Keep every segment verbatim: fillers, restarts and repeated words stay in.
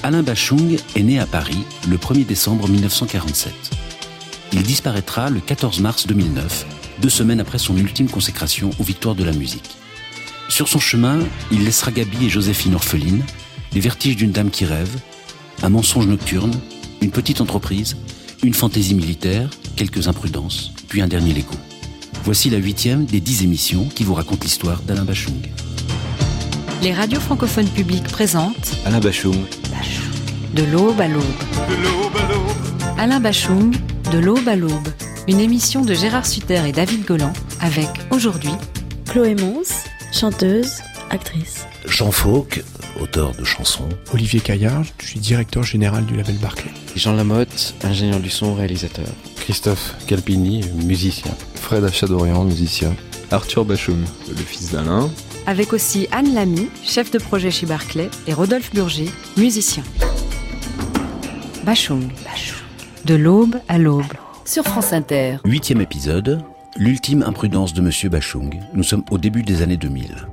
Alain Bachung est né à Paris le premier décembre mille neuf cent quarante-sept. Il disparaîtra le quatorze mars deux mille neuf, deux semaines après son ultime consécration aux victoires de la musique. Sur son chemin, il laissera Gaby et Joséphine orphelines, les vertiges d'une dame qui rêve, un mensonge nocturne, une petite entreprise, une fantaisie militaire, quelques imprudences, puis un dernier Lego. Voici la huitième des dix émissions qui vous racontent l'histoire d'Alain Bachung. Les radios francophones publiques présentent Alain Bachung. De l'aube à l'aube. De l'aube à l'aube. Alain Bachung, de l'aube à l'aube. Une émission de Gérard Sutter et David Golan avec, aujourd'hui, Chloé Mons, chanteuse, actrice. Jean Fauque, auteur de chansons. Olivier Caillard, je suis directeur général du label Barclay. Jean Lamotte, ingénieur du son, réalisateur. Christophe Calpini, musicien. Fred Achadorian, musicien. Arthur Bachung, le fils d'Alain. Avec aussi Anne Lamy, chef de projet chez Barclay, et Rodolphe Burger, musicien. Bachung, de l'aube à l'aube, sur France Inter. Huitième épisode, l'ultime imprudence de Monsieur Bachung. Nous sommes au début des années deux mille.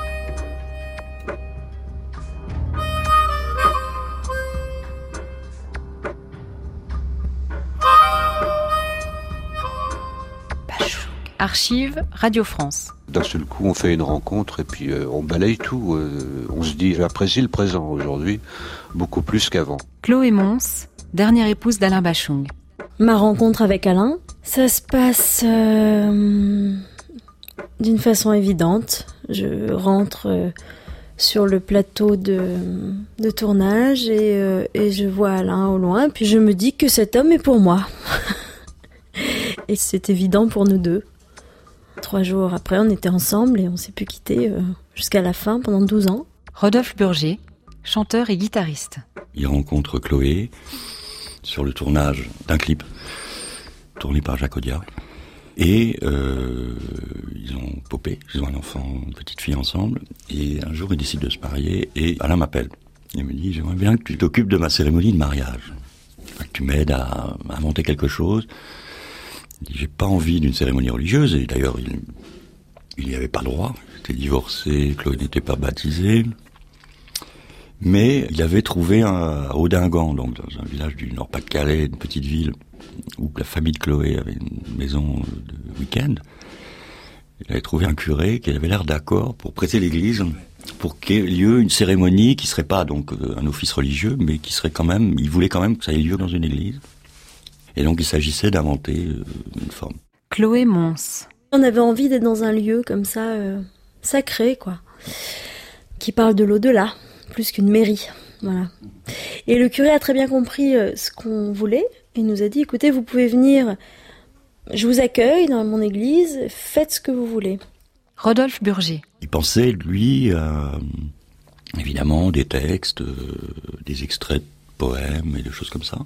Archives Radio France. D'un seul coup, on fait une rencontre et puis euh, on balaye tout. Euh, on se dit, j'apprécie le présent aujourd'hui beaucoup plus qu'avant. Chloé Mons, dernière épouse d'Alain Bachung. Ma rencontre avec Alain, ça se passe euh, d'une façon évidente. Je rentre euh, sur le plateau de, de tournage et, euh, et je vois Alain au loin. Puis je me dis que cet homme est pour moi. Et c'est évident pour nous deux. Trois jours après, on était ensemble et on s'est pu quitter euh, jusqu'à la fin, pendant douze ans. Rodolphe Burger, chanteur et guitariste. Il rencontre Chloé sur le tournage d'un clip tourné par Jacques Audiard. Et euh, ils ont popé, ils ont un enfant, une petite fille ensemble. Et un jour, ils décident de se marier et Alain m'appelle. Il me dit, j'aimerais bien que tu t'occupes de ma cérémonie de mariage. Enfin, que tu m'aides à, à monter quelque chose. Il dit, j'ai pas envie d'une cérémonie religieuse, et d'ailleurs, il, il n'y avait pas le droit. Il était divorcé, Chloé n'était pas baptisée. Mais il avait trouvé un, à Audingan, donc dans un village du Nord-Pas-de-Calais, une petite ville, où la famille de Chloé avait une maison de week-end. Il avait trouvé un curé qui avait l'air d'accord pour prêter l'église, pour qu'il y ait lieu une cérémonie qui serait pas donc un office religieux, mais qui serait quand même, il voulait quand même que ça ait lieu dans une église. Et donc, il s'agissait d'inventer euh, une forme. Chloé Mons. On avait envie d'être dans un lieu comme ça, euh, sacré, quoi, qui parle de l'au-delà, plus qu'une mairie, voilà. Et le curé a très bien compris euh, ce qu'on voulait. Il nous a dit, écoutez, vous pouvez venir, je vous accueille dans mon église, faites ce que vous voulez. Rodolphe Burger. Il pensait, lui, euh, évidemment, des textes, euh, des extraits de poèmes et des choses comme ça.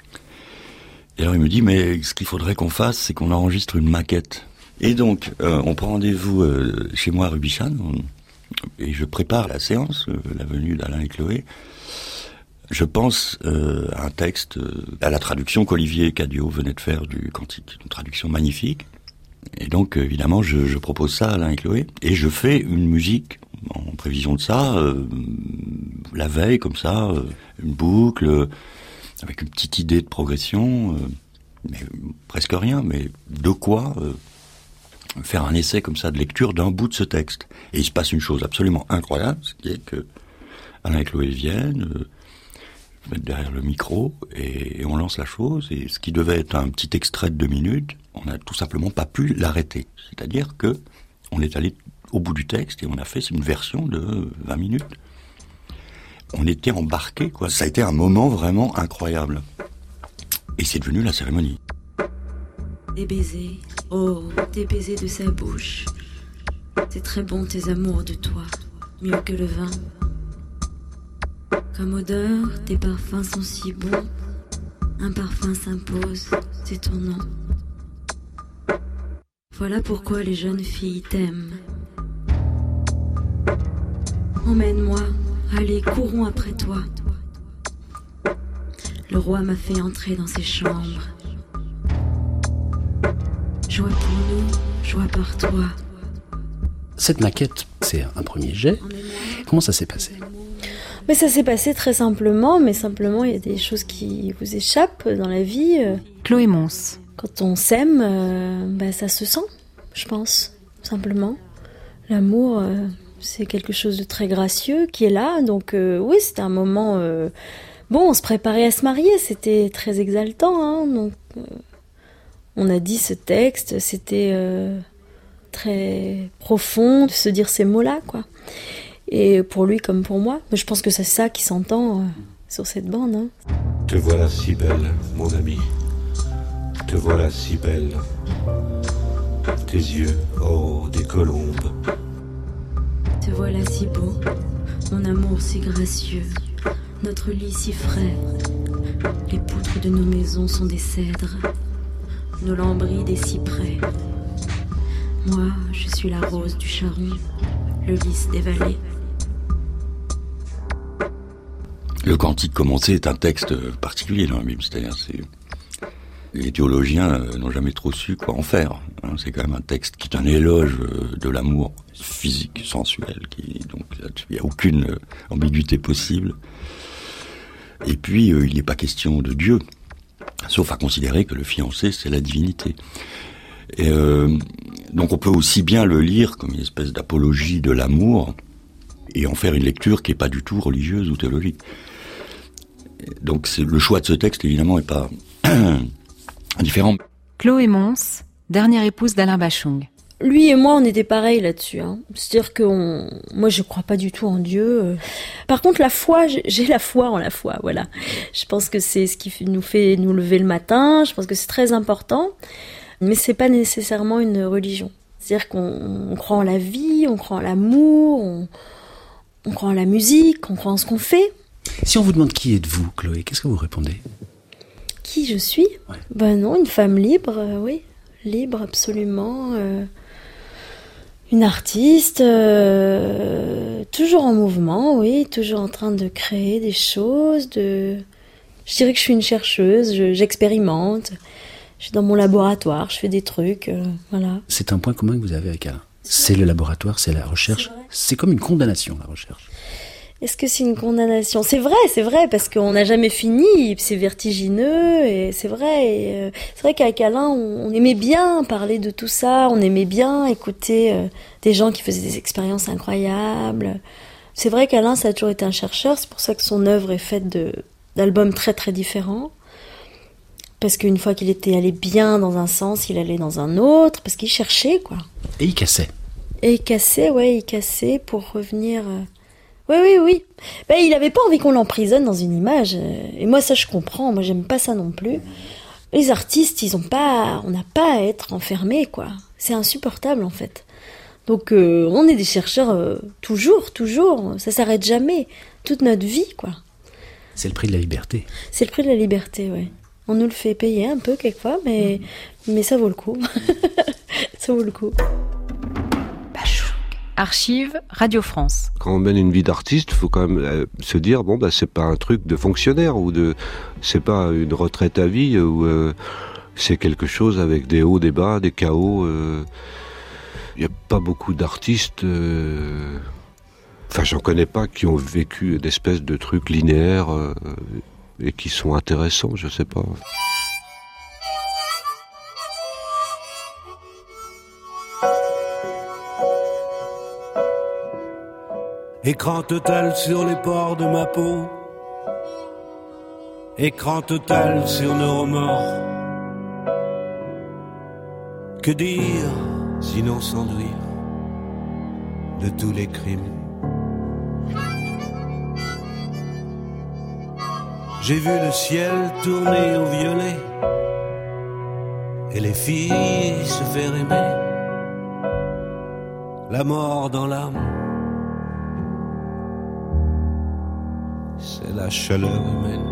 Et alors il me dit, mais ce qu'il faudrait qu'on fasse, c'est qu'on enregistre une maquette. Et donc, euh, on prend rendez-vous euh, chez moi à Rubichan, on, et je prépare la séance, euh, la venue d'Alain et Chloé. Je pense euh, à un texte, euh, à la traduction qu'Olivier Cadio venait de faire du Cantique, une traduction magnifique. Et donc, euh, évidemment, je, je propose ça à Alain et Chloé, et je fais une musique en prévision de ça, euh, la veille, comme ça, euh, une boucle... Euh, avec une petite idée de progression, euh, mais presque rien, mais de quoi euh, faire un essai comme ça de lecture d'un bout de ce texte. Et il se passe une chose absolument incroyable, ce qui est que Alain et Chloé viennent, euh, mettent derrière le micro, et, et on lance la chose, et ce qui devait être un petit extrait de deux minutes, on n'a tout simplement pas pu l'arrêter. C'est-à-dire que on est allé au bout du texte, et on a fait une version de vingt minutes. On était embarqués, quoi. Ça a été un moment vraiment incroyable. Et c'est devenu la cérémonie. Des baisers, oh, des baisers de sa bouche. C'est très bon tes amours de toi, mieux que le vin. Comme odeur, tes parfums sont si bons. Un parfum s'impose, c'est ton nom. Voilà pourquoi les jeunes filles t'aiment. Emmène-moi. Allez, courons après toi. Le roi m'a fait entrer dans ses chambres. Joie pour nous, joie par toi. Cette maquette, c'est un premier jet. Comment ça s'est passé ? Mais ça s'est passé très simplement, mais simplement il y a des choses qui vous échappent dans la vie. Chloé Mons. Quand on s'aime, euh, bah, ça se sent, je pense, simplement. L'amour, euh, c'est quelque chose de très gracieux qui est là, donc euh, oui, c'était un moment... Euh, bon, on se préparait à se marier, c'était très exaltant, hein, donc euh, on a dit ce texte, c'était euh, très profond de se dire ces mots-là, quoi. Et pour lui comme pour moi, je pense que c'est ça qui s'entend euh, sur cette bande. Hein. Te voilà si belle, mon ami. Te voilà si belle. Tes yeux, oh, des colombes. Te voilà si beau, mon amour si gracieux. Notre lit si frais. Les poutres de nos maisons sont des cèdres. Nos lambris des cyprès. Moi, je suis la rose du Charron, le lys des vallées. Le Cantique commencé est un texte particulier dans la Bible, c'est-à-dire c'est... les théologiens n'ont jamais trop su quoi en faire. Hein. C'est quand même un texte qui est un éloge de l'amour physique, sensuel, qui donc il n'y a aucune ambiguïté possible. Et puis il n'est pas question de Dieu, sauf à considérer que le fiancé c'est la divinité. Et euh, donc on peut aussi bien le lire comme une espèce d'apologie de l'amour et en faire une lecture qui n'est pas du tout religieuse ou théologique. Donc c'est, le choix de ce texte, évidemment, n'est pas indifférent. Chloé Mons, dernière épouse d'Alain Bachung. Lui et moi, on était pareils là-dessus. Hein. C'est-à-dire que on... moi, je crois pas du tout en Dieu. Par contre, la foi, j'ai la foi en la foi, voilà. Je pense que c'est ce qui nous fait nous lever le matin. Je pense que c'est très important. Mais c'est pas nécessairement une religion. C'est-à-dire qu'on on croit en la vie, on croit en l'amour, on... on croit en la musique, on croit en ce qu'on fait. Si on vous demande qui êtes-vous, Chloé, qu'est-ce que vous répondez ? Qui je suis ? Ouais. Ben non, une femme libre, euh, oui. Libre, absolument. Euh, une artiste, euh, toujours en mouvement, oui. Toujours en train de créer des choses. De... Je dirais que je suis une chercheuse, je, j'expérimente. Je suis dans mon laboratoire, je fais des trucs, euh, voilà. C'est un point commun que vous avez avec Alain. C'est le laboratoire, c'est la recherche. C'est, c'est comme une condamnation, la recherche. Est-ce que c'est une condamnation ? C'est vrai, c'est vrai, parce qu'on n'a jamais fini, c'est vertigineux, et c'est vrai. Et euh, c'est vrai qu'avec Alain, on, on aimait bien parler de tout ça, on aimait bien écouter euh, des gens qui faisaient des expériences incroyables. C'est vrai qu'Alain, ça a toujours été un chercheur, c'est pour ça que son œuvre est faite de, d'albums très très différents. Parce qu'une fois qu'il était allé bien dans un sens, il allait dans un autre, parce qu'il cherchait, quoi. Et il cassait. Et il cassait, ouais, il cassait pour revenir... Euh... Oui, oui, oui. Ben, il avait pas envie qu'on l'emprisonne dans une image. Et moi, ça, je comprends. Moi, j'aime pas ça non plus. Les artistes, ils ont pas... On n'a pas à être enfermés, quoi. C'est insupportable, en fait. Donc, euh, on est des chercheurs euh, toujours, toujours. Ça s'arrête jamais. Toute notre vie, quoi. C'est le prix de la liberté. C'est le prix de la liberté, oui. On nous le fait payer un peu quelquefois, mais, mmh. mais ça vaut le coup. Ça vaut le coup. Archives Radio France. Quand on mène une vie d'artiste, il faut quand même euh, se dire bon bah c'est pas un truc de fonctionnaire ou de c'est pas une retraite à vie ou euh, c'est quelque chose avec des hauts, des bas, des chaos. Il euh, y a pas beaucoup d'artistes. Euh, enfin, j'en connais pas qui ont vécu d'espèces de trucs linéaires euh, et qui sont intéressants. Je sais pas. Écran total sur les pores de ma peau. Écran total sur nos remords. Que dire, sinon s'enduire de tous les crimes. J'ai vu le ciel tourner au violet et les filles se faire aimer. La mort dans l'âme, c'est la chaleur humaine.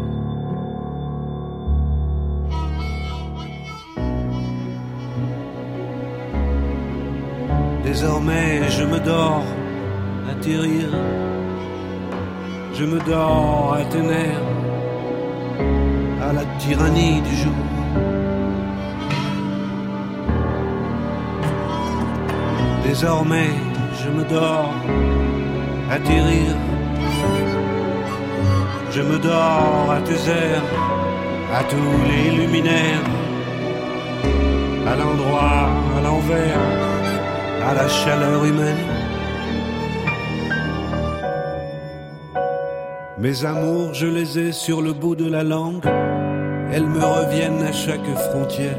Désormais je me dors à tes rires, je me dors à tes nerfs, à la tyrannie du jour. Désormais je me dors à tes rires, je me dors à tes airs, à tous les luminaires, à l'endroit, à l'envers, à la chaleur humaine. Mes amours, je les ai sur le bout de la langue, elles me reviennent à chaque frontière.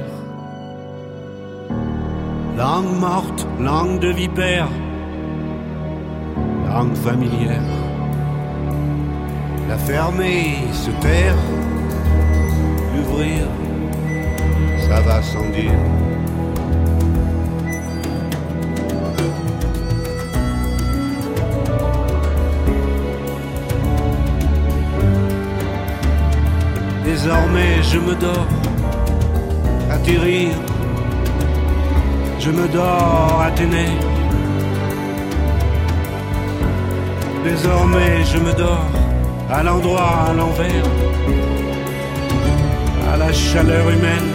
Langue morte, langue de vipère, langue familière. La fermer, se taire, l'ouvrir, ça va sans dire. Désormais je me dors, atterrir, je me dors, Athénée. Désormais je me dors, à l'endroit, à l'envers, à la chaleur humaine.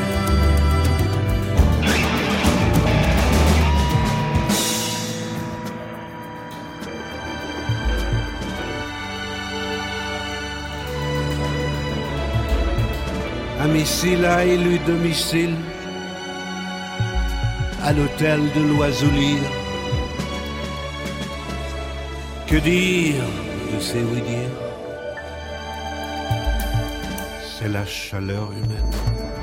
Un missile a élu domicile à l'hôtel de l'Oiseau-Lyre. Que dire de ces oui-dire? C'est la chaleur humaine.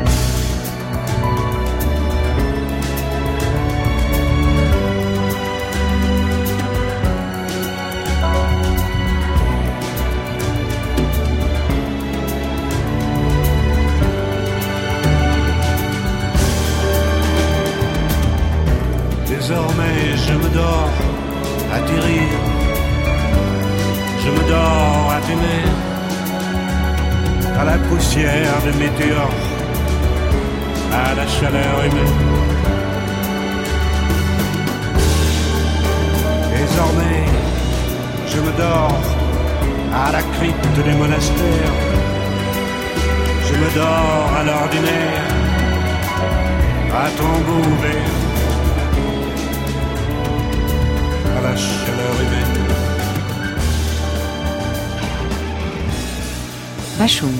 Désormais je me dors, atterrir, je me dors, Athénée, à la poussière de météores, à la chaleur humaine. Désormais je me dors, à la crypte des monastères, je me dors à l'ordinaire, à tombeau ouvert, à la chaleur humaine. Bashung,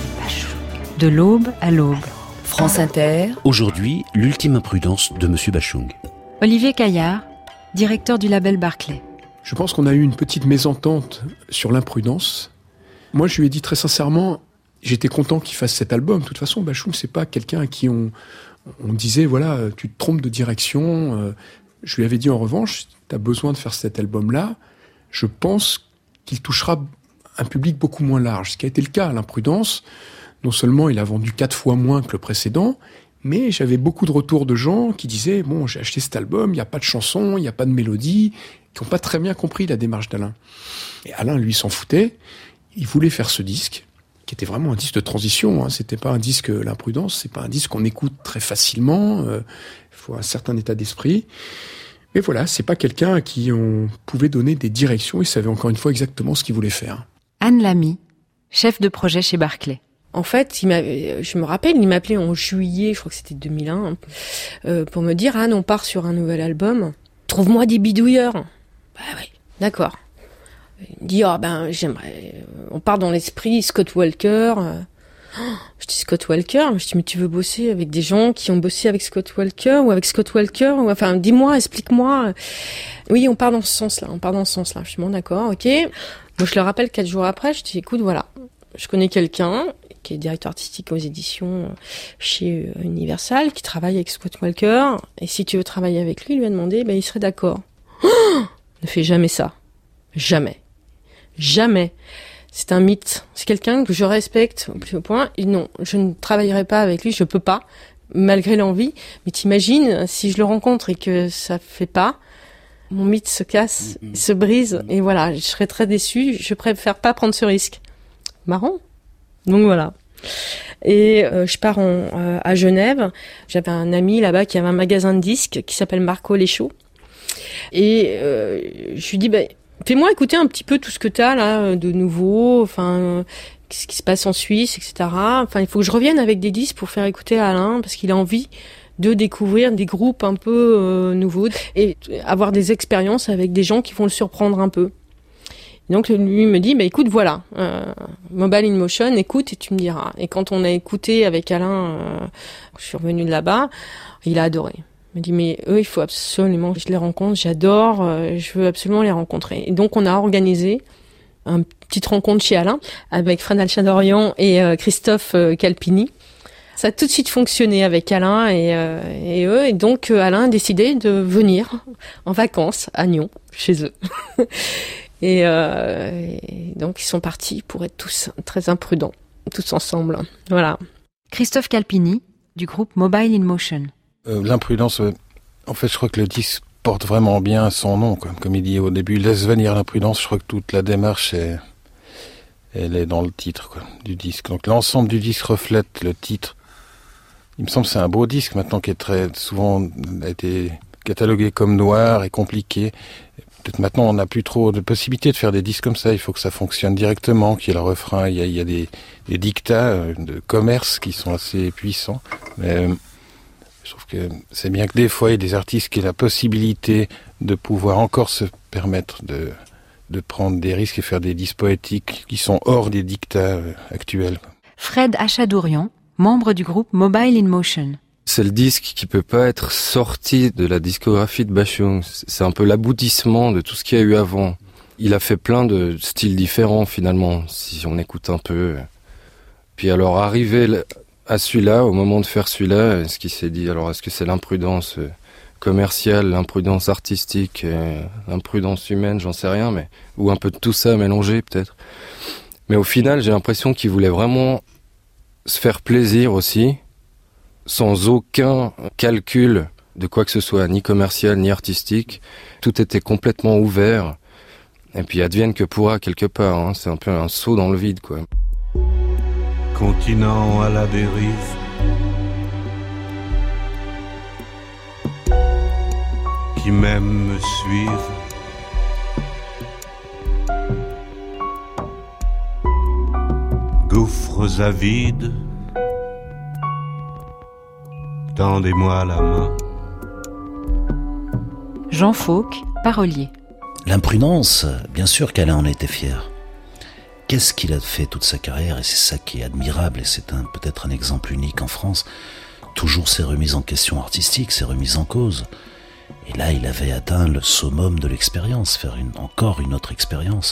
de l'aube à l'aube. France Inter. Aujourd'hui, l'ultime imprudence de Monsieur Bashung. Olivier Caillard, directeur du label Barclay. Je pense qu'on a eu une petite mésentente sur l'imprudence. Moi, je lui ai dit très sincèrement, j'étais content qu'il fasse cet album. De toute façon, Bashung, c'est pas quelqu'un à qui on, on disait, voilà, tu te trompes de direction. Je lui avais dit en revanche, tu as besoin de faire cet album-là. Je pense qu'il touchera un public beaucoup moins large. Ce qui a été le cas à l'imprudence. Non seulement il a vendu quatre fois moins que le précédent, mais j'avais beaucoup de retours de gens qui disaient, bon, j'ai acheté cet album, il n'y a pas de chansons, il n'y a pas de mélodie, qui n'ont pas très bien compris la démarche d'Alain. Et Alain, lui, s'en foutait. Il voulait faire ce disque, qui était vraiment un disque de transition. Hein. C'était pas un disque, l'imprudence, c'est pas un disque qu'on écoute très facilement. Il euh, faut un certain état d'esprit. Mais voilà, c'est pas quelqu'un à qui on pouvait donner des directions. Il savait encore une fois exactement ce qu'il voulait faire. Anne Lamy, chef de projet chez Barclay. En fait, il m'avait, je me rappelle, il m'appelait en juillet, je crois que c'était deux mille un, euh, pour me dire, Anne, on part sur un nouvel album. Trouve-moi des bidouilleurs. Bah oui, d'accord. Il me dit, ah oh, ben, j'aimerais, on part dans l'esprit Scott Walker. Je dis Scott Walker, je dis mais tu veux bosser avec des gens qui ont bossé avec Scott Walker ou avec Scott Walker ou enfin dis-moi, explique-moi. Oui, on part dans ce sens-là, on part dans ce sens-là. Je dis bon d'accord, ok. Moi je le rappelle quatre jours après, je dis écoute voilà, je connais quelqu'un qui est directeur artistique aux éditions chez Universal, qui travaille avec Scott Walker, et si tu veux travailler avec lui, il lui a demandé, ben il serait d'accord. Oh, ne fais jamais ça, jamais, jamais. C'est un mythe. C'est quelqu'un que je respecte au plus haut point. Et non, je ne travaillerai pas avec lui, je peux pas, malgré l'envie. Mais t'imagines, si je le rencontre et que ça fait pas, mon mythe se casse, mmh, se brise, mmh. Et voilà, je serais très déçue. Je préfère pas prendre ce risque. Marrant. Donc voilà. Et euh, je pars en, euh, à Genève. J'avais un ami là-bas qui avait un magasin de disques qui s'appelle Marco Léchaud. Et euh, je lui dis, bah, fais-moi écouter un petit peu tout ce que t'as là de nouveau, enfin euh, ce qui se passe en Suisse, et cetera. Enfin, il faut que je revienne avec des disques pour faire écouter à Alain parce qu'il a envie de découvrir des groupes un peu euh, nouveaux et avoir des expériences avec des gens qui vont le surprendre un peu. Donc lui me dit, bah écoute, voilà, euh, Mobile in Motion, écoute et tu me diras. Et quand on a écouté avec Alain, euh, je suis revenue de là-bas, il a adoré. Il me dit, mais eux, il faut absolument que je les rencontre, j'adore, euh, je veux absolument les rencontrer. Et donc on a organisé une petite rencontre chez Alain avec Fred Alchadorian et euh, Christophe euh, Calpini. Ça a tout de suite fonctionné avec Alain et, euh, et eux. Et donc euh, Alain a décidé de venir en vacances à Nyon, chez eux. Et, euh, et donc ils sont partis pour être tous très imprudents, tous ensemble. Voilà. Christophe Calpini, du groupe Mobile in Motion. Euh, l'imprudence, euh, en fait, je crois que le disque porte vraiment bien son nom, quoi. Comme il dit au début, laisse venir l'imprudence. Je crois que toute la démarche, est, elle est dans le titre, quoi, du disque. Donc l'ensemble du disque reflète le titre. Il me semble que c'est un beau disque maintenant qui est très souvent a été catalogué comme noir et compliqué. Peut-être maintenant on n'a plus trop de possibilités de faire des disques comme ça. Il faut que ça fonctionne directement, qu'il y ait le refrain. Il y a, il y a des, des dictats de commerce qui sont assez puissants. Mais euh, je trouve que c'est bien que des fois il y ait des artistes qui aient la possibilité de pouvoir encore se permettre de, de prendre des risques et faire des disques poétiques qui sont hors des dictats actuels. Fred Achadourian, membre du groupe Mobile in Motion. C'est le disque qui peut pas être sorti de la discographie de Bashung. C'est un peu l'aboutissement de tout ce qu'il y a eu avant. Il a fait plein de styles différents finalement, si on écoute un peu. Puis alors arrivé à celui-là, au moment de faire celui-là, est-ce qu'il s'est dit, alors est-ce que c'est l'imprudence commerciale, l'imprudence artistique, l'imprudence humaine, j'en sais rien, mais ou un peu de tout ça mélangé peut-être. Mais au final, j'ai l'impression qu'il voulait vraiment se faire plaisir aussi, sans aucun calcul de quoi que ce soit, ni commercial, ni artistique. Tout était complètement ouvert. Et puis advienne que pourra quelque part, hein. C'est un peu un saut dans le vide, quoi. Continent à la dérive, qui même me suivent, gouffres avides, tendez-moi la main. Jean Fauque, parolier. L'imprudence, bien sûr qu'Alain en était fier. Qu'est-ce qu'il a fait toute sa carrière, et c'est ça qui est admirable, et c'est un, peut-être un exemple unique en France. Toujours ses remises en question artistiques, ses remises en cause. Et là, il avait atteint le summum de l'expérience, faire une, encore une autre expérience.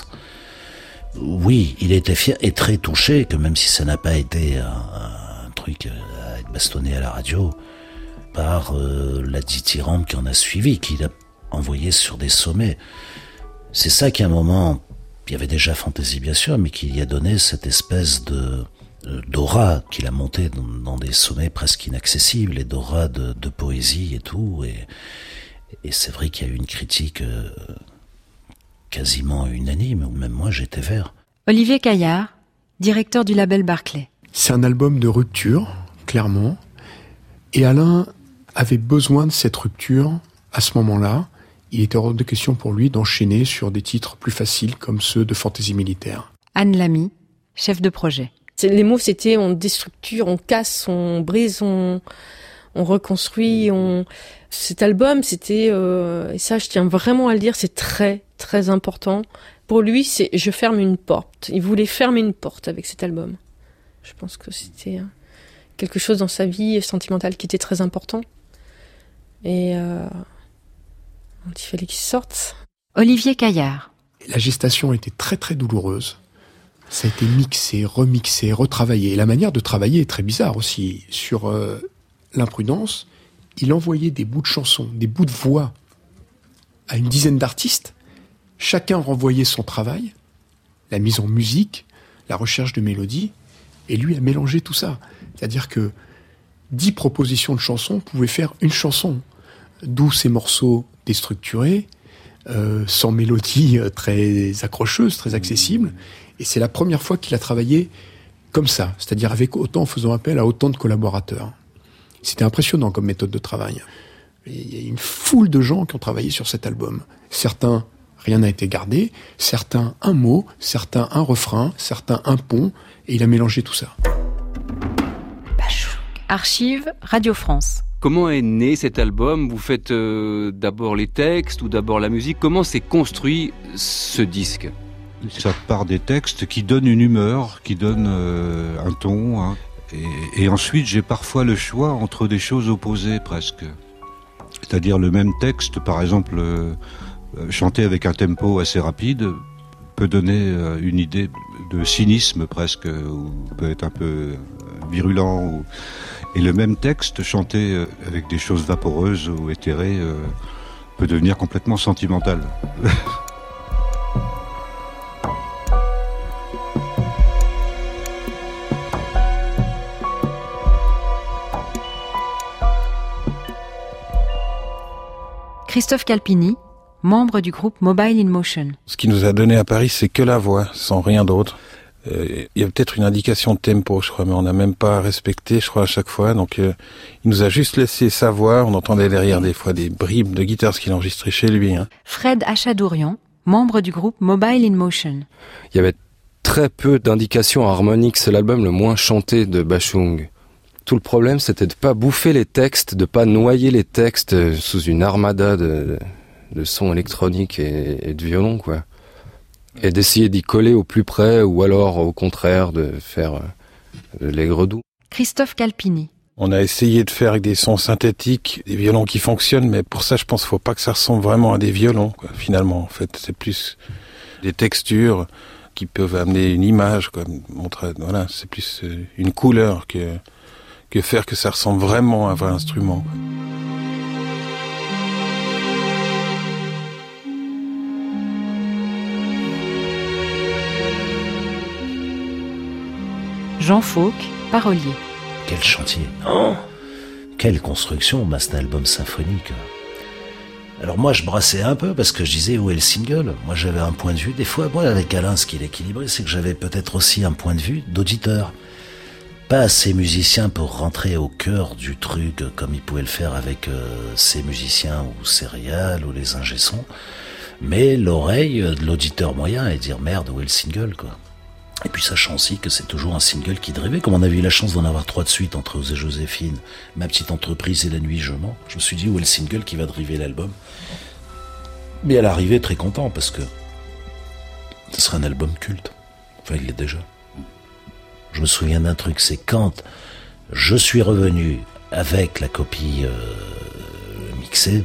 Oui, il était fier et très touché que même si ça n'a pas été un, un truc à être bastonné à la radio, par euh, la dithyrambe qui en a suivi, qu'il a envoyé sur des sommets. C'est ça qui, à un moment, il y avait déjà Fantaisie bien sûr, mais qui y a donné cette espèce de d'aura qu'il a monté dans, dans des sommets presque inaccessibles, et d'aura de, de poésie et tout. Et, et c'est vrai qu'il y a eu une critique euh, quasiment unanime, où même moi j'étais vert. Olivier Caillard, directeur du label Barclay. C'est un album de rupture, clairement. Et Alain avait besoin de cette rupture à ce moment-là. Il était hors de question pour lui d'enchaîner sur des titres plus faciles comme ceux de Fantaisie militaire. Anne Lamy, chef de projet. C'est, les mots, c'était on déstructure, on casse, on brise, on, on reconstruit. On... Cet album, c'était, euh, et ça je tiens vraiment à le dire, c'est très très important. Pour lui, c'est je ferme une porte. Il voulait fermer une porte avec cet album. Je pense que c'était quelque chose dans sa vie sentimentale qui était très important. Et euh, il fallait qu'il sorte. Olivier Caillard. La gestation était très très douloureuse. Ça a été mixé, remixé, retravaillé. Et la manière de travailler est très bizarre aussi. Sur euh, l'imprudence, il envoyait des bouts de chansons, des bouts de voix à une dizaine d'artistes. Chacun renvoyait son travail, la mise en musique, la recherche de mélodies, et lui a mélangé tout ça. C'est-à-dire que dix propositions de chansons pouvaient faire une chanson. D'où ces morceaux déstructurés, euh, sans mélodie euh, très accrocheuse, très accessible. Et c'est la première fois qu'il a travaillé comme ça, c'est-à-dire avec autant, en faisant appel à autant de collaborateurs. C'était impressionnant comme méthode de travail. Il y a une foule de gens qui ont travaillé sur cet album. Certains, rien n'a été gardé, certains un mot, certains un refrain, certains un pont, et il a mélangé tout ça. Archives Radio France. Comment est né cet album ? Vous faites euh, d'abord les textes ou d'abord la musique ? Comment s'est construit ce disque ? Ça part des textes qui donnent une humeur, qui donnent euh, un ton. Hein. Et, et ensuite, j'ai parfois le choix entre des choses opposées presque. C'est-à-dire le même texte, par exemple, euh, chanté avec un tempo assez rapide, peut donner euh, une idée de cynisme presque, ou peut être un peu virulent. Ou... Et le même texte chanté euh, avec des choses vaporeuses ou éthérées euh, peut devenir complètement sentimental. Christophe Calpini, membre du groupe Mobile in Motion. Ce qui nous a donné à Paris, c'est que la voix, sans rien d'autre. Euh, il y a peut-être une indication de tempo, je crois, mais on n'a même pas respecté, je crois, à chaque fois. Donc, euh, il nous a juste laissé sa voix. On entendait derrière des fois des bribes de guitare, ce qu'il enregistrait chez lui. Hein. Fred Achadourian, membre du groupe Mobile in Motion. Il y avait très peu d'indications harmoniques. C'est l'album le moins chanté de Bashung. Tout le problème, c'était de pas bouffer les textes, de pas noyer les textes sous une armada de, de sons électroniques et, et de violon, quoi. Et d'essayer d'y coller au plus près, ou alors, au contraire, de faire de l'aigre doux. Christophe Calpini. On a essayé de faire avec des sons synthétiques, des violons qui fonctionnent, mais pour ça, je pense qu'il faut pas que ça ressemble vraiment à des violons, quoi, finalement. En fait, c'est plus des textures qui peuvent amener une image, quoi. Montrer, voilà, c'est plus une couleur que... que faire que ça ressemble vraiment à un vrai instrument. Jean Fauque, parolier. Quel chantier, oh, quelle construction, bah, c'est un album symphonique. Alors moi je brassais un peu parce que je disais où est le single. Moi j'avais un point de vue, des fois moi avec Alain ce qui l'équilibrait c'est que j'avais peut-être aussi un point de vue d'auditeur. Pas assez musicien pour rentrer au cœur du truc comme il pouvait le faire avec euh, ses musiciens ou ses réals ou les ingé-sons, mais l'oreille de l'auditeur moyen et dire merde où est le single quoi. Et puis sachant aussi que c'est toujours un single qui drivait, comme on avait eu la chance d'en avoir trois de suite entre Ose et Joséphine, Ma petite entreprise et La nuit je mens, je me suis dit où est le single qui va driver l'album. Mais à l'arrivée très content parce que ce sera un album culte, enfin il l'est déjà. Je me souviens d'un truc, c'est quand je suis revenu avec la copie euh, mixée,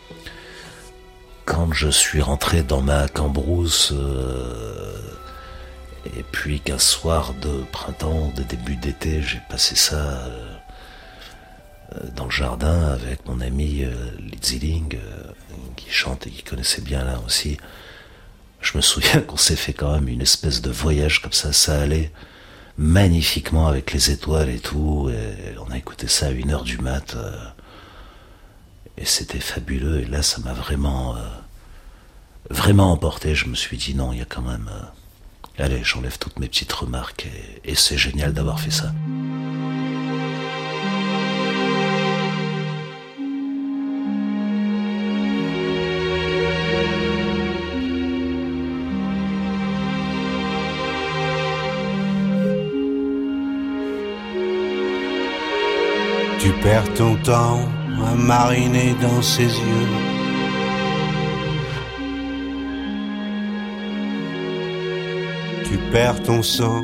quand je suis rentré dans ma cambrousse, euh, et puis qu'un soir de printemps, de début d'été, j'ai passé ça euh, dans le jardin avec mon ami euh, Litziling, euh, qui chante et qui connaissait bien là aussi. Je me souviens qu'on s'est fait quand même une espèce de voyage comme ça, ça allait magnifiquement avec les étoiles et tout, et on a écouté ça à une heure du mat, euh, et c'était fabuleux, et là ça m'a vraiment, euh, vraiment emporté, je me suis dit non, il y a quand même, euh, allez, j'enlève toutes mes petites remarques, et, et c'est génial d'avoir fait ça. Tu perds ton temps à mariner dans ses yeux. Tu perds ton sang.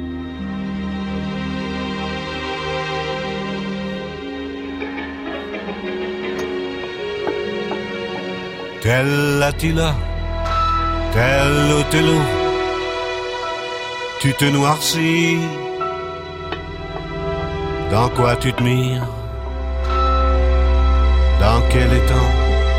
Tel Attila, tel Othello, tu te noircis. Dans quoi tu te mires? Dans quel étang?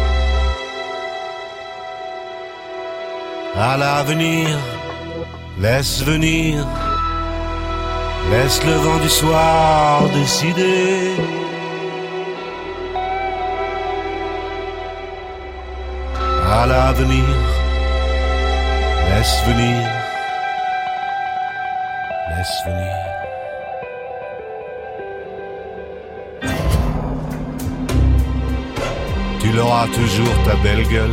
À l'avenir, laisse venir, laisse le vent du soir décider. À l'avenir, laisse venir, laisse venir. Tu l'auras toujours ta belle gueule,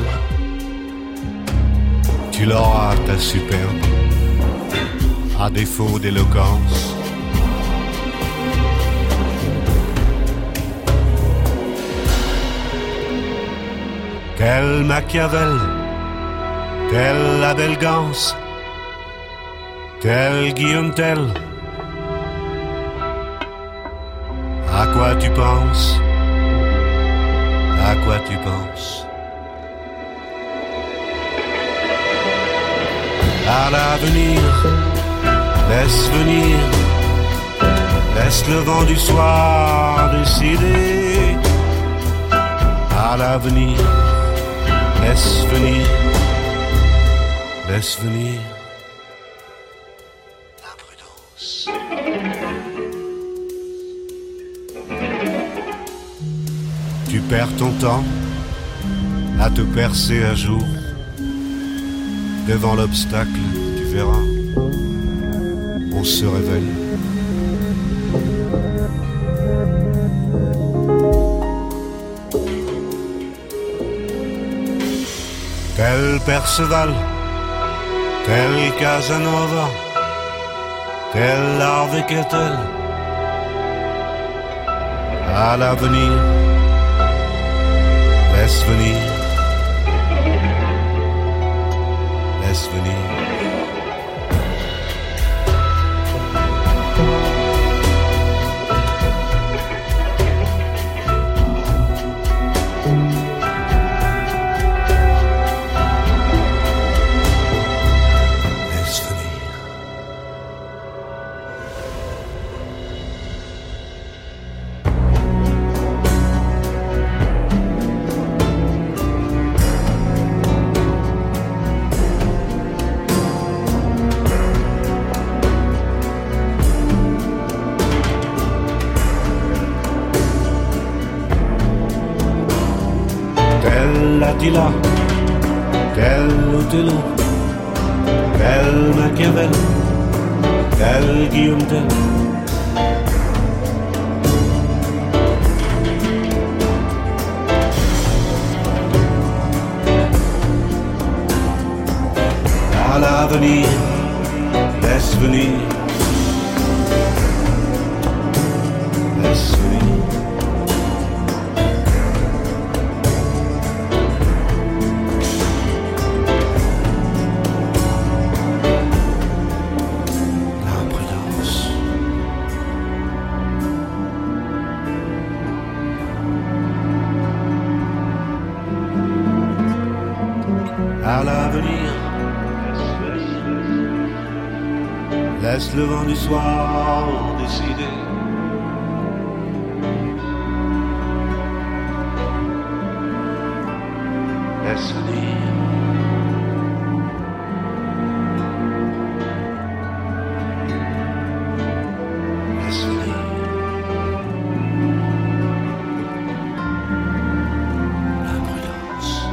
tu l'auras ta superbe, à défaut d'éloquence. Tel Machiavel, tel la belle Gance, tel Guillaume Tell. À quoi tu penses? À quoi tu penses? À l'avenir, laisse venir, laisse le vent du soir décider. À l'avenir, laisse venir, laisse venir la prudence. Tu perds ton temps à te percer à jour. Devant l'obstacle, tu verras, on se révèle. Tel Perceval, tel Casanova, tel Harvey Kettel. À l'avenir, laisse venir, laisse venir. Attila, tel Othello, tel Machiavel, tel Guillaume Tell. À l'avenir, laisse venir, laisse venir. À l'avenir, laisse le vent du soir décider. Laisse venir. Laisse venir. La prudence.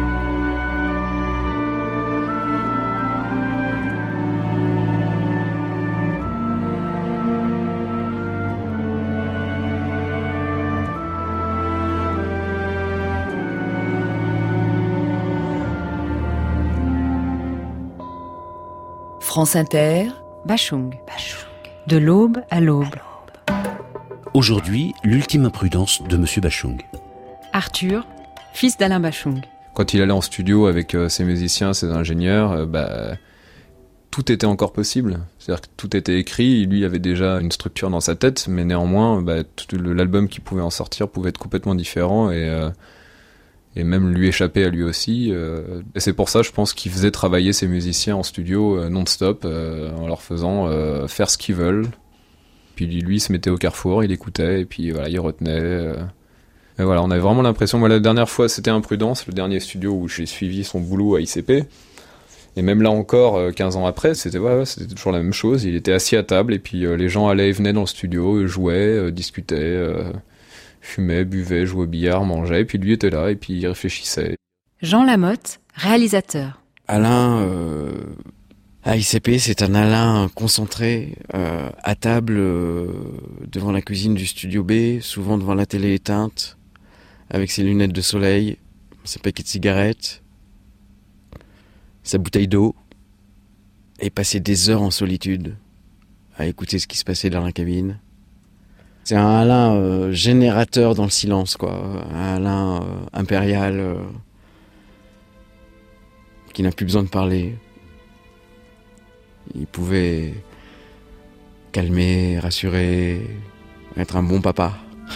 France Inter, Bachung. De l'aube à l'aube. Aujourd'hui, l'ultime imprudence de Monsieur Bachung. Arthur, fils d'Alain Bachung. Quand il allait en studio avec euh, ses musiciens, ses ingénieurs, euh, bah, tout était encore possible. C'est-à-dire que tout était écrit, lui avait déjà une structure dans sa tête, mais néanmoins, bah, tout le, l'album qui pouvait en sortir pouvait être complètement différent et, euh, et même lui échapper à lui aussi. Euh, et c'est pour ça, je pense, qu'il faisait travailler ses musiciens en studio euh, non-stop, euh, en leur faisant euh, faire ce qu'ils veulent. Puis lui, il se mettait au carrefour, il écoutait, et puis voilà, il retenait. Euh. Et voilà, on avait vraiment l'impression... Moi, la dernière fois, c'était Imprudence, le dernier studio où j'ai suivi son boulot à I C P. Et même là encore, quinze ans après, c'était, ouais, c'était toujours la même chose. Il était assis à table, et puis euh, les gens allaient et venaient dans le studio, jouaient, euh, discutaient, euh, fumaient, buvaient, jouaient au billard, mangeaient, et puis lui était là, et puis il réfléchissait. Jean Lamotte, réalisateur. Alain... Euh... À I C P, c'est un Alain concentré, euh, à table, euh, devant la cuisine du studio B, souvent devant la télé éteinte, avec ses lunettes de soleil, ses paquets de cigarettes, sa bouteille d'eau, et passer des heures en solitude, à écouter ce qui se passait dans la cabine. C'est un Alain euh, générateur dans le silence, quoi. Un Alain euh, impérial, euh, qui n'a plus besoin de parler. Il pouvait calmer, rassurer, être un bon papa.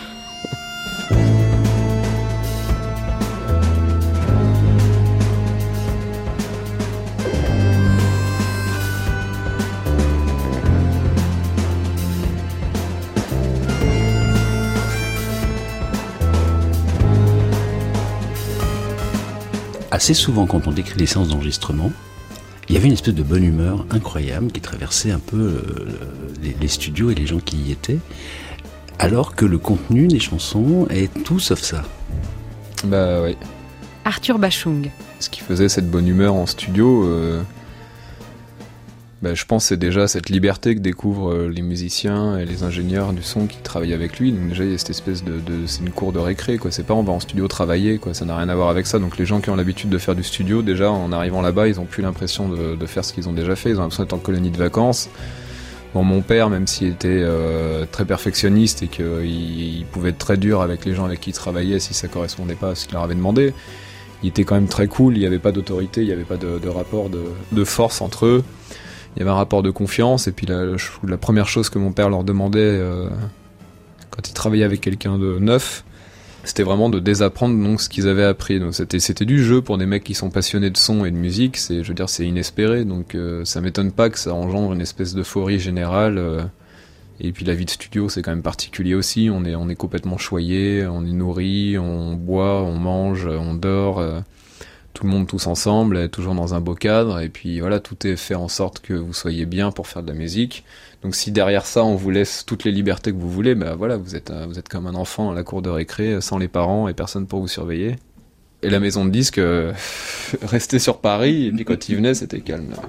Assez souvent, quand on décrit les séances d'enregistrement, il y avait une espèce de bonne humeur incroyable qui traversait un peu euh, les, les studios et les gens qui y étaient, alors que le contenu des chansons est tout sauf ça. Bah oui. Arthur Bachung. Ce qui faisait cette bonne humeur en studio, euh, bah, je pense que c'est déjà cette liberté que découvrent euh, les musiciens et les ingénieurs du son qui travaillent avec lui. Donc déjà il y a cette espèce de, de c'est une cour de récré, quoi. C'est pas on va en studio travailler, quoi. Ça n'a rien à voir avec ça. Donc les gens qui ont l'habitude de faire du studio, déjà en arrivant là-bas, ils ont plus l'impression de, de faire ce qu'ils ont déjà fait. Ils ont l'impression d'être en colonie de vacances. Bon, mon père, même s'il était euh, très perfectionniste et qu'il il pouvait être très dur avec les gens avec qui il travaillait si ça correspondait pas à ce qu'il leur avait demandé, il était quand même très cool. Il n'y avait pas d'autorité, il n'y avait pas de, de rapport de, de force entre eux. Il y avait un rapport de confiance, et puis la, la première chose que mon père leur demandait euh, quand il travaillait avec quelqu'un de neuf, c'était vraiment de désapprendre donc ce qu'ils avaient appris. Donc c'était c'était du jeu pour des mecs qui sont passionnés de son et de musique. C'est je veux dire c'est inespéré, donc euh, ça m'étonne pas que ça engendre une espèce d'euphorie générale. Euh, et puis la vie de studio c'est quand même particulier aussi. On est on est complètement choyé, on est nourri, on boit, on mange, on dort. Euh, tout le monde tous ensemble, toujours dans un beau cadre, et puis voilà, tout est fait en sorte que vous soyez bien pour faire de la musique. Donc si derrière ça on vous laisse toutes les libertés que vous voulez, ben voilà, vous êtes, vous êtes comme un enfant à la cour de récré, sans les parents et personne pour vous surveiller. Et la maison de disques euh, restait sur Paris, et puis quand il venait c'était calme là.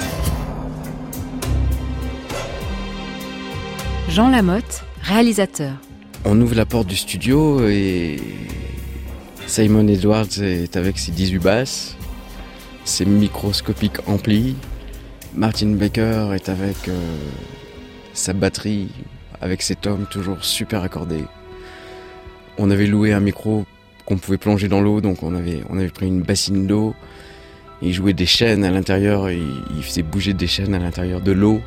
Jean Lamotte, réalisateur. On ouvre la porte du studio et Simon Edwards est avec ses dix-huit basses, ses microscopiques amplis. Martin Baker est avec euh, sa batterie, avec ses tomes toujours super accordés. On avait loué un micro qu'on pouvait plonger dans l'eau, donc on avait, on avait pris une bassine d'eau. Il jouait des chaînes à l'intérieur, et il faisait bouger des chaînes à l'intérieur de l'eau.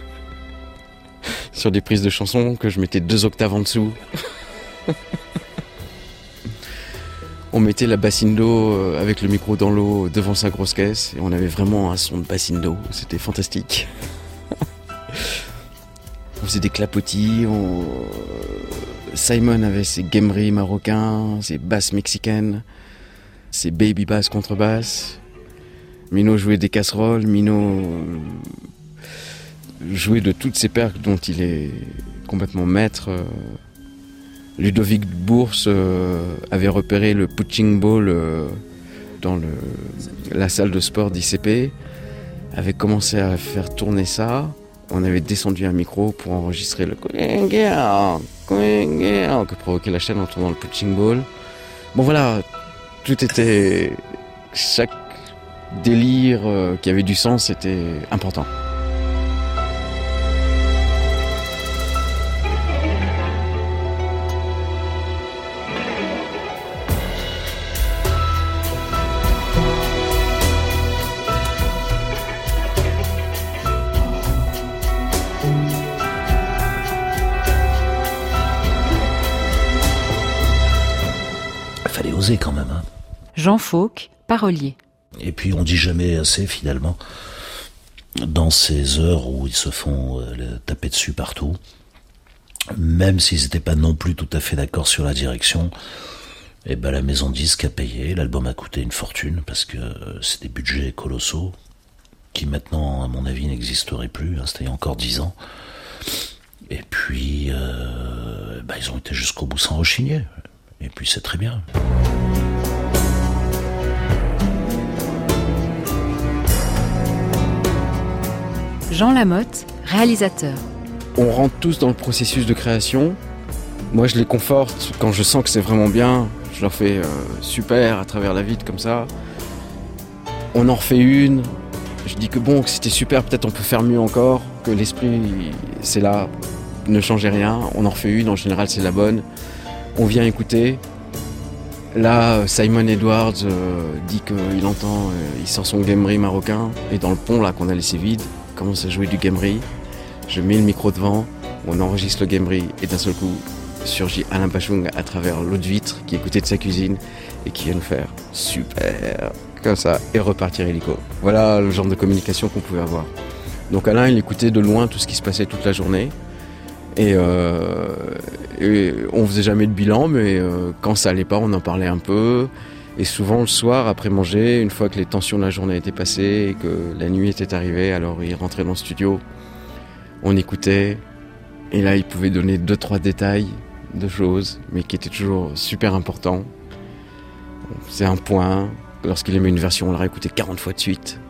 Sur des prises de chansons que je mettais deux octaves en dessous. On mettait la bassine d'eau avec le micro dans l'eau devant sa grosse caisse et on avait vraiment un son de bassine d'eau, c'était fantastique. On faisait des clapotis, on... Simon avait ses gameries marocains, ses basses mexicaines, ses baby basses contrebasses. Mino jouait des casseroles, Mino jouait de toutes ces percus dont il est complètement maître. Ludovic Bourse euh, avait repéré le punching ball euh, dans le, la salle de sport d'I C P, avait commencé à faire tourner ça. On avait descendu un micro pour enregistrer le que provoquait la chaîne en tournant le punching ball. Bon voilà, tout était... Chaque délire euh, qui avait du sens était important. Quand même. Hein. Jean Fauque, parolier. Et puis on dit jamais assez finalement, dans ces heures où ils se font euh, taper dessus partout, même s'ils n'étaient pas non plus tout à fait d'accord sur la direction, et ben la maison de disques a payé, l'album a coûté une fortune, parce que euh, c'est des budgets colossaux, qui maintenant à mon avis n'existeraient plus, hein, c'était il y a encore dix ans. Et puis euh, ben, ils ont été jusqu'au bout sans rechigner. Et puis c'est très bien. Jean Lamotte, réalisateur. On rentre tous dans le processus de création. Moi je les conforte quand je sens que c'est vraiment bien. Je leur fais euh, super à travers la vitre comme ça. On en refait une. Je dis que bon, que c'était super, peut-être on peut faire mieux encore. Que l'esprit, c'est là, ne changez rien. On en refait une, en général c'est la bonne. On vient écouter. Là, Simon Edwards euh, dit qu'il entend, euh, il sort son gamery marocain, et dans le pont là qu'on a laissé vide, commence à jouer du gamery, je mets le micro devant, on enregistre le gamery et d'un seul coup surgit Alain Bashung à travers l'eau de vitre qui écoutait de sa cuisine et qui vient nous faire super comme ça et repartir illico. Voilà le genre de communication qu'on pouvait avoir. Donc Alain, il écoutait de loin tout ce qui se passait toute la journée et, euh, et on faisait jamais de bilan, mais euh, quand ça allait pas, on en parlait un peu. Et souvent le soir, après manger, une fois que les tensions de la journée étaient passées et que la nuit était arrivée, alors il rentrait dans le studio, on écoutait, et là il pouvait donner deux, trois détails de choses, mais qui étaient toujours super importants. On faisait un point, lorsqu'il aimait une version, on la réécoutait quarante fois de suite.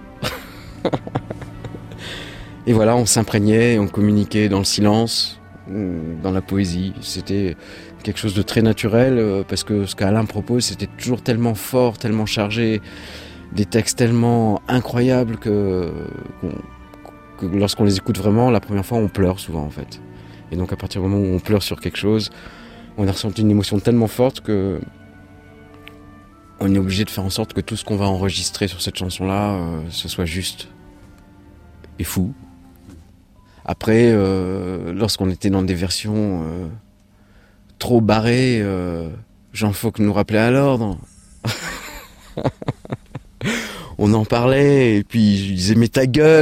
Et voilà, on s'imprégnait, on communiquait dans le silence, dans la poésie. C'était quelque chose de très naturel, parce que ce qu'Alain propose, c'était toujours tellement fort, tellement chargé, des textes tellement incroyables que, que lorsqu'on les écoute vraiment, la première fois, on pleure souvent en fait. Et donc à partir du moment où on pleure sur quelque chose, on a ressenti une émotion tellement forte que on est obligé de faire en sorte que tout ce qu'on va enregistrer sur cette chanson-là, euh, ce soit juste et fou. Après, euh, lorsqu'on était dans des versions euh, trop barrées, euh, Jean Fauque nous rappelait à l'ordre. On en parlait, et puis je lui disais « mais ta gueule !»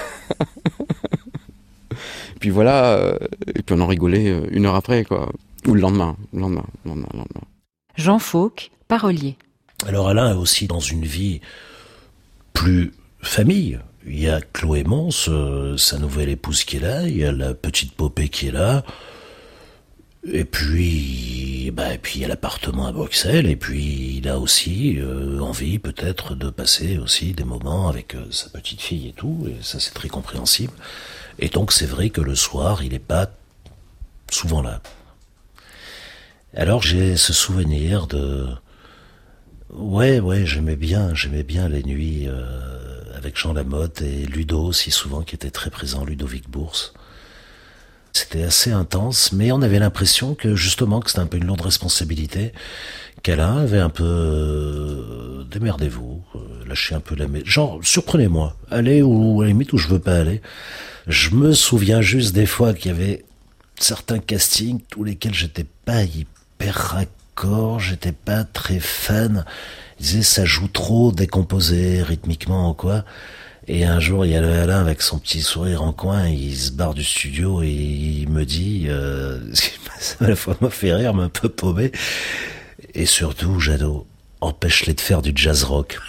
Et puis voilà, euh, et puis on en rigolait une heure après, quoi. Ou le lendemain, le lendemain, le lendemain, le lendemain. Jean Fauque, parolier. Alors Alain est aussi dans une vie plus famille. Il y a Chloé Mons, euh, sa nouvelle épouse qui est là, il y a la petite Popée qui est là, et puis, bah, et puis il y a l'appartement à Bruxelles, et puis il a aussi euh, envie peut-être de passer aussi des moments avec euh, sa petite fille et tout, et ça c'est très compréhensible. Et donc c'est vrai que le soir, il n'est pas souvent là. Alors j'ai ce souvenir de... Ouais, ouais, j'aimais bien, j'aimais bien les nuits euh, avec Jean Lamotte et Ludo aussi souvent, qui était très présent, Ludovic Bourse. C'était assez intense, mais on avait l'impression que justement que c'était un peu une lourde responsabilité, qu'Alain avait un peu euh, démerdez-vous, euh, lâchez un peu la... Genre, surprenez-moi, allez où, à la limite où je veux pas aller. Je me souviens juste des fois qu'il y avait certains castings, tous lesquels j'étais pas hyper raccord, j'étais pas très fan. Il disait ça joue trop décomposé rythmiquement ou quoi. Et un jour, il y a le Alain avec son petit sourire en coin, il se barre du studio et il me dit, euh, à la fois m'a fait rire, m'a un peu paumé. Et surtout, Jadot, empêche-les de faire du jazz rock.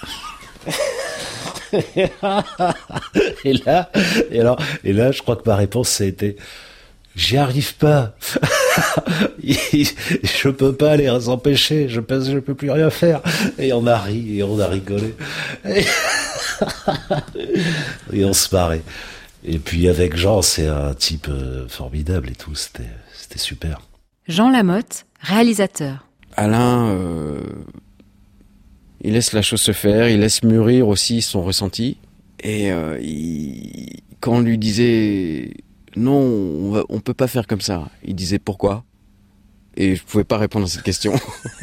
et là, et alors, et là, je crois que ma réponse, ça a été, j'y arrive pas. Je peux pas les empêcher. Je peux, je peux plus rien faire. Et on a ri, et on a rigolé. Et, et on se marrait. Et puis avec Jean, c'est un type euh, formidable et tout. C'était, c'était super. Jean Lamotte, réalisateur. Alain, euh, il laisse la chose se faire, il laisse mûrir aussi son ressenti. Et euh, il, quand on lui disait non, on, va, on peut pas faire comme ça, il disait pourquoi ? Et je pouvais pas répondre à cette question.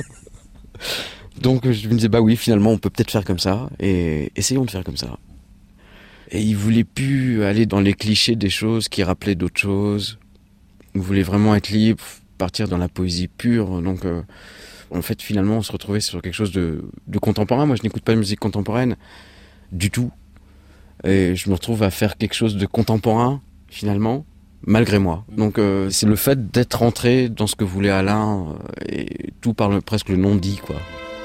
Donc je me disais bah oui, finalement on peut peut-être faire comme ça, et essayons de faire comme ça. Et il voulait plus aller dans les clichés des choses qui rappelaient d'autres choses. Il voulait vraiment être libre, partir dans la poésie pure. Donc euh, en fait finalement on se retrouvait sur quelque chose de, de contemporain. Moi je n'écoute pas de musique contemporaine du tout. Et je me retrouve à faire quelque chose de contemporain finalement, malgré moi. Donc euh, c'est le fait d'être rentré dans ce que voulait Alain, euh, et tout par le, presque le non-dit, quoi.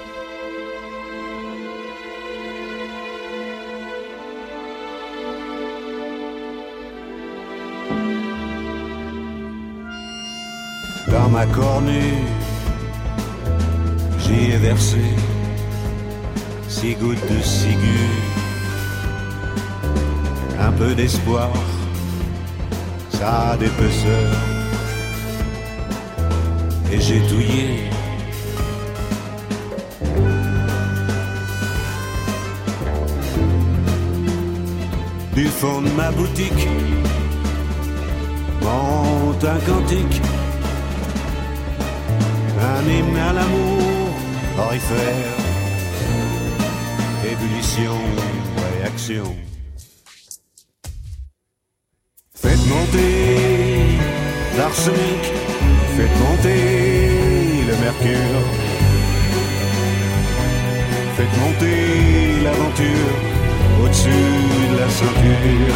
Dans ma cornue, j'y ai versé six gouttes de ciguë, un peu d'espoir, ça a d'épaisseur, et j'ai touillé. Du fond de ma boutique monte un cantique, un hymne à l'amour, orifère, ébullition, réaction. monter l'arsenic, faites monter le mercure, faites monter l'aventure au-dessus de la ceinture.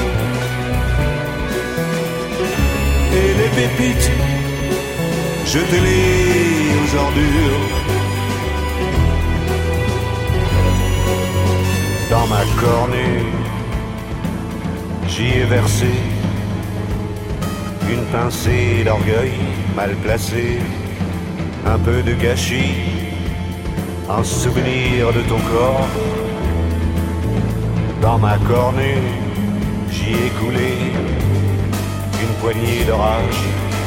Et les pépites, jetez-les aux ordures. Dans ma cornue, j'y ai versé une pincée d'orgueil mal placée, un peu de gâchis, un souvenir de ton corps. Dans ma cornue, j'y ai coulé une poignée d'orage.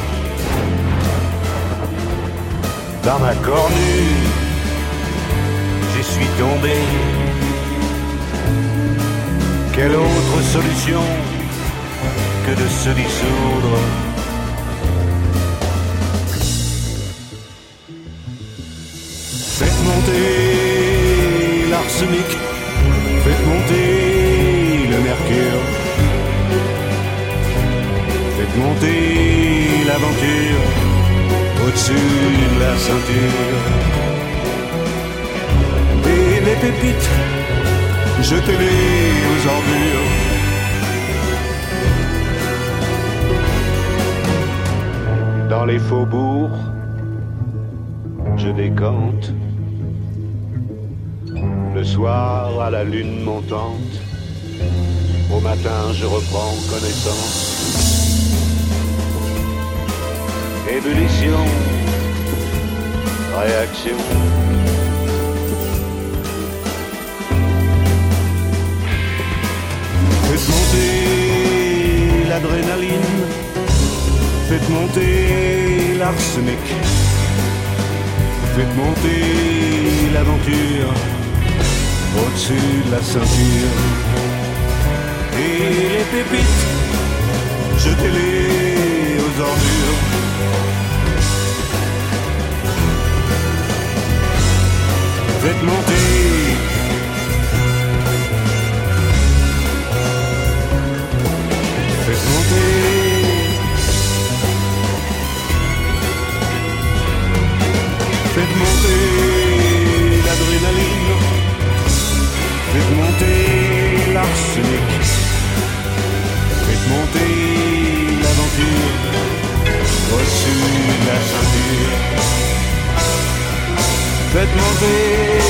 Dans ma cornue, j'y suis tombé. Quelle autre solution que de se dissoudre? Faites monter l'arsenic, faites monter le mercure, faites monter l'aventure au-dessus de la ceinture. Et les pépites, jetez-les aux ordures. Dans les faubourgs, je décante. Le soir à la lune montante, au matin je reprends connaissance. Ébullition, réaction. Faites monter l'adrénaline, faites monter l'arsenic, faites monter l'aventure au-dessus de la ceinture. Et les pépites, jetez-les aux ordures. Faites monter Faites monter, faites monter l'adrénaline, faites monter l'arsenic, faites monter l'aventure au-dessus de la ceinture. Faites monter.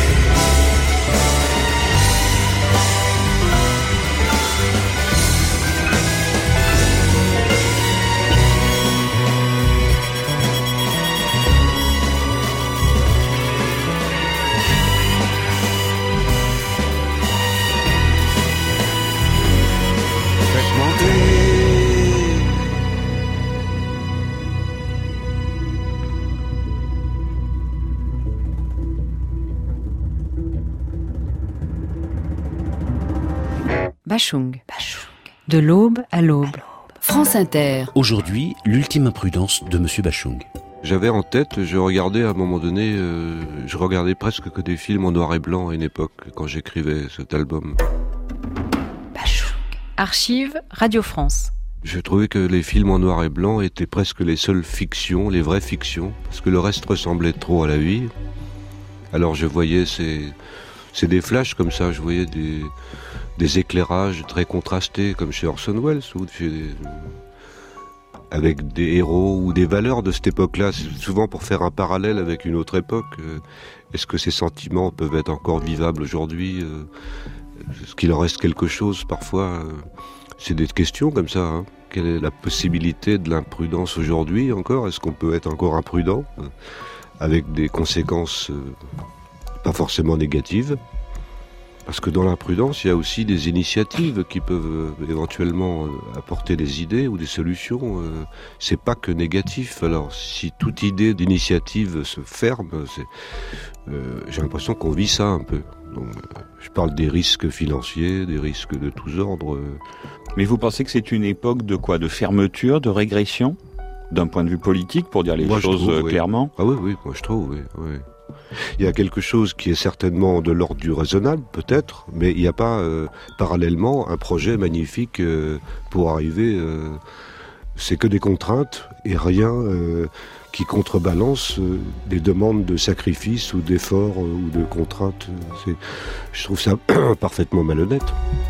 Bashung. De l'aube à l'aube. France Inter. Aujourd'hui, l'ultime imprudence de Monsieur Bashung. J'avais en tête, je regardais à un moment donné, euh, je regardais presque que des films en noir et blanc à une époque, quand j'écrivais cet album. Bashung. Archives Radio France. Je trouvais que les films en noir et blanc étaient presque les seules fictions, les vraies fictions, parce que le reste ressemblait trop à la vie. Alors je voyais ces, c'est des flashs comme ça, je voyais des, des éclairages très contrastés, comme chez Orson Welles, ou chez des, avec des héros ou des valeurs de cette époque-là, c'est souvent pour faire un parallèle avec une autre époque. Est-ce que ces sentiments peuvent être encore vivables aujourd'hui? Est-ce qu'il en reste quelque chose parfois? C'est des questions comme ça. Hein. Quelle est la possibilité de l'imprudence aujourd'hui encore? Est-ce qu'on peut être encore imprudent avec des conséquences pas forcément négatives? Parce que dans l'imprudence, il y a aussi des initiatives qui peuvent éventuellement apporter des idées ou des solutions. C'est pas que négatif. Alors, si toute idée d'initiative se ferme, c'est, euh, j'ai l'impression qu'on vit ça un peu. Donc, je parle des risques financiers, des risques de tous ordres. Mais vous pensez que c'est une époque de quoi? De fermeture, de régression? D'un point de vue politique, pour dire les moi, choses trouve, clairement? oui. Ah oui, oui, moi je trouve, oui. oui. Il y a quelque chose qui est certainement de l'ordre du raisonnable, peut-être, mais il n'y a pas euh, parallèlement un projet magnifique euh, pour arriver. Euh, c'est que des contraintes et rien euh, qui contrebalance euh, des demandes de sacrifice ou d'efforts euh, ou de contraintes. C'est, je trouve ça parfaitement malhonnête.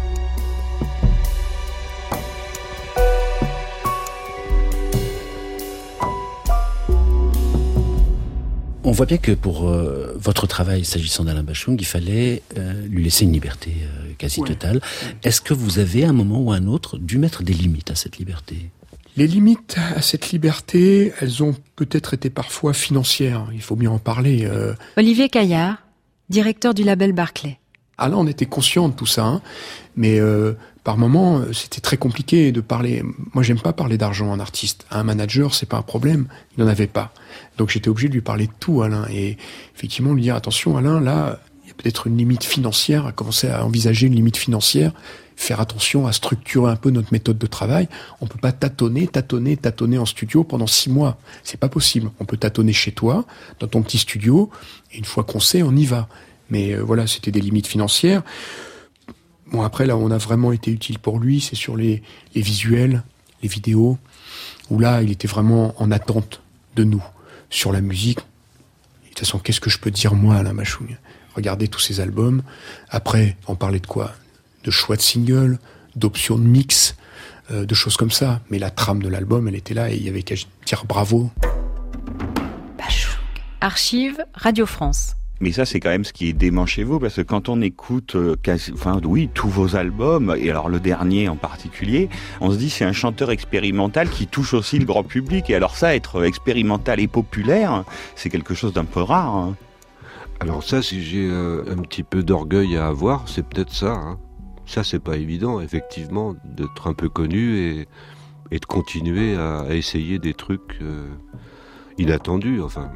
On voit bien que pour euh, votre travail, s'agissant d'Alain Bashung, il fallait euh, lui laisser une liberté euh, quasi ouais. totale. Est-ce que vous avez, à un moment ou à un autre, dû mettre des limites à cette liberté ? Les limites à cette liberté, elles ont peut-être été parfois financières. Il faut bien en parler. Euh... Olivier Caillard, directeur du label Barclay. Ah là, on était conscient de tout ça, hein. Mais euh, par moments, c'était très compliqué de parler. Moi, j'aime pas parler d'argent à un artiste. À un manager, c'est pas un problème. Il n'en avait pas. Donc, j'étais obligé de lui parler de tout, Alain. Et effectivement, lui dire, attention, Alain, là, il y a peut-être une limite financière, à commencer à envisager une limite financière, faire attention à structurer un peu notre méthode de travail. On peut pas tâtonner, tâtonner, tâtonner en studio pendant six mois. C'est pas possible. On peut tâtonner chez toi, dans ton petit studio, et une fois qu'on sait, on y va. Mais euh, voilà, c'était des limites financières. Bon, après, là, on a vraiment été utile pour lui, c'est sur les, les visuels, les vidéos, où là, il était vraiment en attente de nous. Sur la musique, de toute façon, qu'est-ce que je peux dire, moi, Alain Bashung ? Regardez tous ces albums. Après, on parlait de quoi ? De choix de singles, d'options de mix, euh, de choses comme ça. Mais la trame de l'album, elle était là, et il y avait qu'à dire bravo. Bashung. Archive Radio France. Mais ça, c'est quand même ce qui est dément chez vous, parce que quand on écoute, euh, quasi, enfin, oui, tous vos albums, et alors le dernier en particulier, on se dit c'est un chanteur expérimental qui touche aussi le grand public. Et alors ça, être expérimental et populaire, c'est quelque chose d'un peu rare. Hein. Alors ça, si j'ai euh, un petit peu d'orgueil à avoir, c'est peut-être ça. Hein. Ça, c'est pas évident, effectivement, d'être un peu connu et, et de continuer à, à essayer des trucs euh, inattendus, enfin...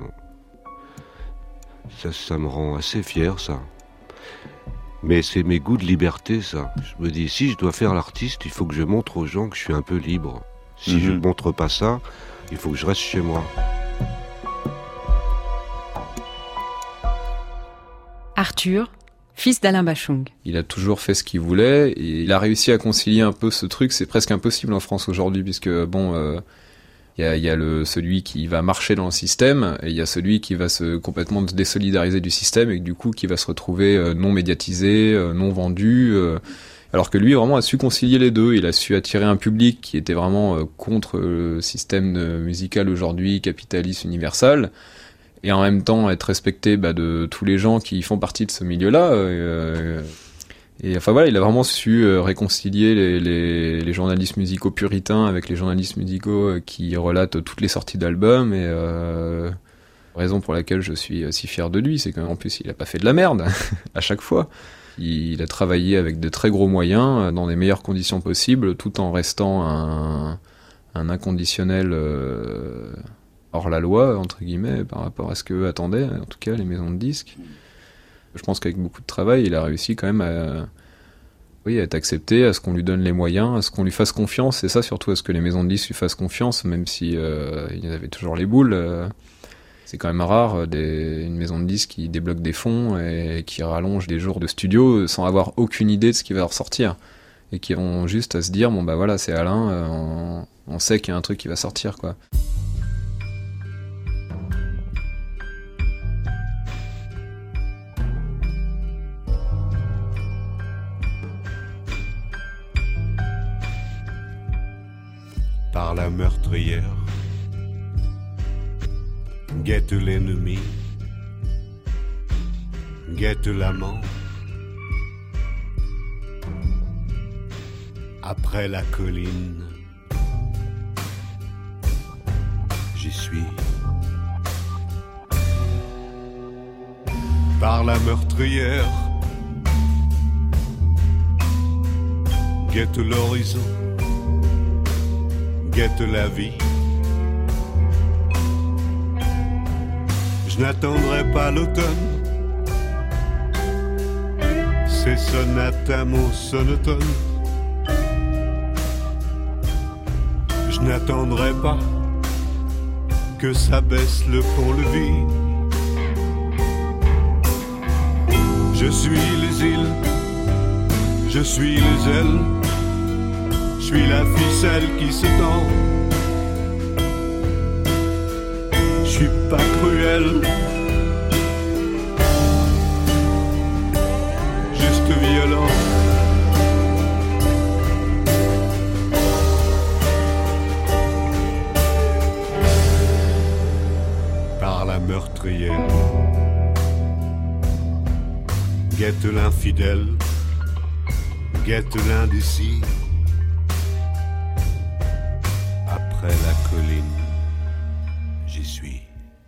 Ça, ça me rend assez fier, ça. Mais c'est mes goûts de liberté, ça. Je me dis, si je dois faire l'artiste, il faut que je montre aux gens que je suis un peu libre. Si mm-hmm. je ne montre pas ça, il faut que je reste chez moi. Arthur, fils d'Alain Bashung. Il a toujours fait ce qu'il voulait, et il a réussi à concilier un peu ce truc. C'est presque impossible en France aujourd'hui, puisque, bon... Euh Il y a, il y a le, celui qui va marcher dans le système, et il y a celui qui va se complètement se désolidariser du système, et du coup qui va se retrouver euh, non médiatisé, euh, non vendu, euh, alors que lui vraiment a su concilier les deux. Il a su attirer un public qui était vraiment euh, contre le système de, musical aujourd'hui, capitaliste, universal, et en même temps être respecté bah, de tous les gens qui font partie de ce milieu-là. Euh, Et enfin voilà, il a vraiment su euh, réconcilier les, les, les journalistes musicaux puritains avec les journalistes musicaux euh, qui relatent toutes les sorties d'albums. Et euh, raison pour laquelle je suis si fier de lui, c'est qu'en plus il a pas fait de la merde à chaque fois. Il, il a travaillé avec de très gros moyens, dans les meilleures conditions possibles, tout en restant un, un inconditionnel euh, hors la loi, entre guillemets, par rapport à ce qu'eux attendaient, en tout cas les maisons de disques. Je pense qu'avec beaucoup de travail, il a réussi quand même à, oui, à être accepté, à ce qu'on lui donne les moyens, à ce qu'on lui fasse confiance, et ça surtout, à ce que les maisons de disques lui fassent confiance, même si euh, il avait toujours les boules. Euh, c'est quand même rare, des, une maison de disques qui débloque des fonds et qui rallonge des jours de studio sans avoir aucune idée de ce qui va ressortir. Et qui vont juste à se dire, bon bah voilà, c'est Alain, euh, on, on sait qu'il y a un truc qui va sortir, quoi. Par la meurtrière, guette l'ennemi, guette l'amant. Après la colline, j'y suis. Par la meurtrière, guette l'horizon, guette la vie. Je n'attendrai pas l'automne, ces sonates à mots sonotones. Je n'attendrai pas que s'abaisse le pont-levis. Je suis les îles, je suis les ailes, je suis la ficelle qui se tend. Je suis pas cruel, juste violent. Par la meurtrière, guette l'infidèle, guette l'indécis. Après la colline, j'y suis.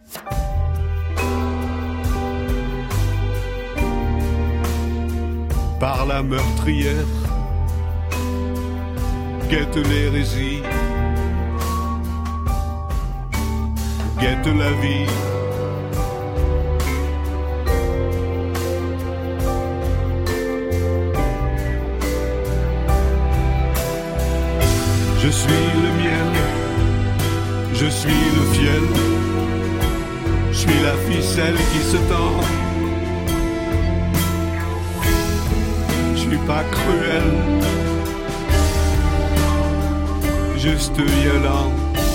Par la meurtrière, guette l'hérésie, guette la vie. Je suis le miel, je suis le fiel, je suis la ficelle qui se tend. Je suis pas cruel, juste violent.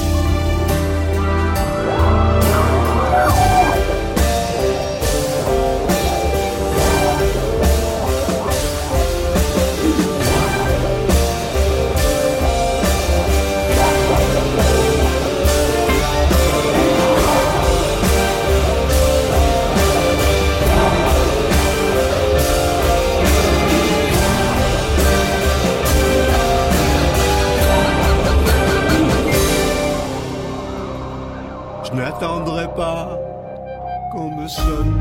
Je n'attendrai pas qu'on me sonne,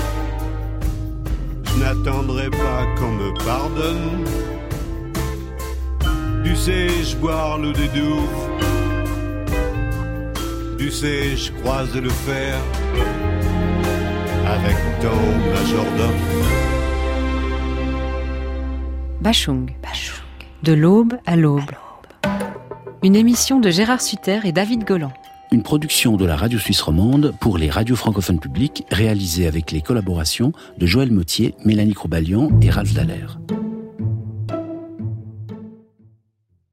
je n'attendrai pas qu'on me pardonne. Du sais-je boire le dédouf, du sais-je croiser le fer avec ton majordome. Bachung, de l'aube à l'aube. Une émission de Gérard Sutter et David Golan. Une production de la Radio Suisse Romande pour les radios francophones publiques, réalisée avec les collaborations de Joël Mottier, Mélanie Cробalian et Ralph Dallaire.